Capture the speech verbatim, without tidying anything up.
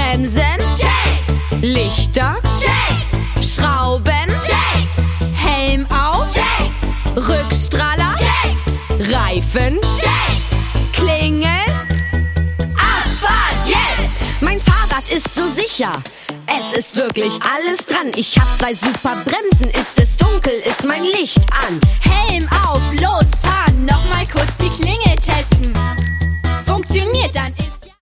Bremsen, Shake. Lichter, Shake. Schrauben, Shake. Helm auf, Shake. Rückstrahler, Shake. Reifen, Shake. Klingel. Abfahrt jetzt! Mein Fahrrad ist so sicher, es ist wirklich alles dran. Ich hab zwei super Bremsen, ist es dunkel,